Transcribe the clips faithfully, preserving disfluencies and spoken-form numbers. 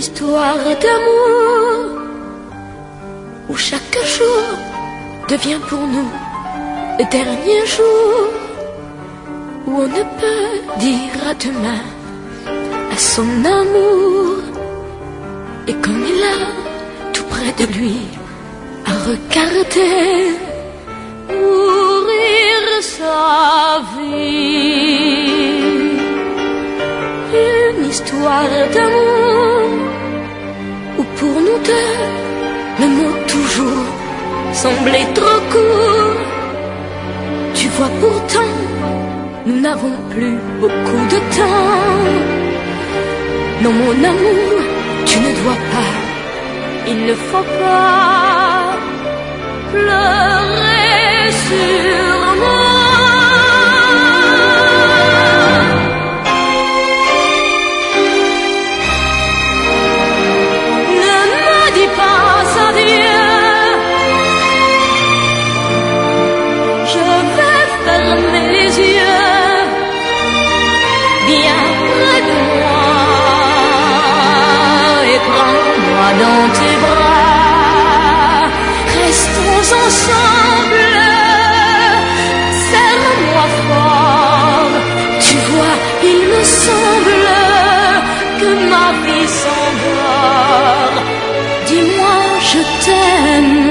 histoire d'amour où chaque jour devient pour nous le dernier jour, où on ne peut dire à demain à son amour. Et comme il a tout près de lui à regarder mourir sa vie, une histoire d'amour où pour nous deux le mot toujours semblait trop court. Tu vois pourtant nous n'avons plus beaucoup de temps. Non mon amour, tu ne dois pas, il ne faut pas pleurer sur moi. Ne me dis pas adieu, je vais fermer les yeux bien près de moi et prends-moi dans tes bras. Restons ensemble, serre-moi fort. Tu vois, il me semble que ma vie s'endort. Dis-moi, je t'aime.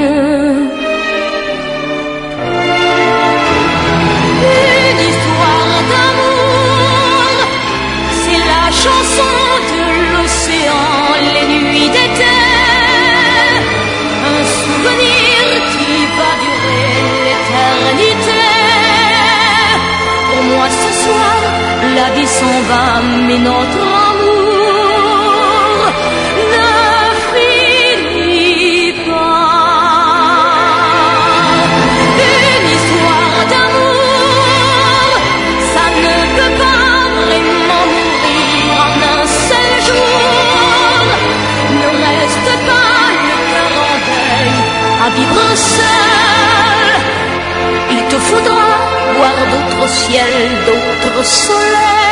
Une histoire d'amour, c'est la chanson de l'océan, les nuits d'été. Un souvenir qui va durer l'éternité. Pour moi ce soir, la vie s'en va, mais notre amour ne finit pas. Une histoire d'amour, ça ne peut pas vraiment mourir en un seul jour. Ne reste pas le cœur en deuil à vivre seul. Il te faudra voir d'autres ciels, d'autres soleils.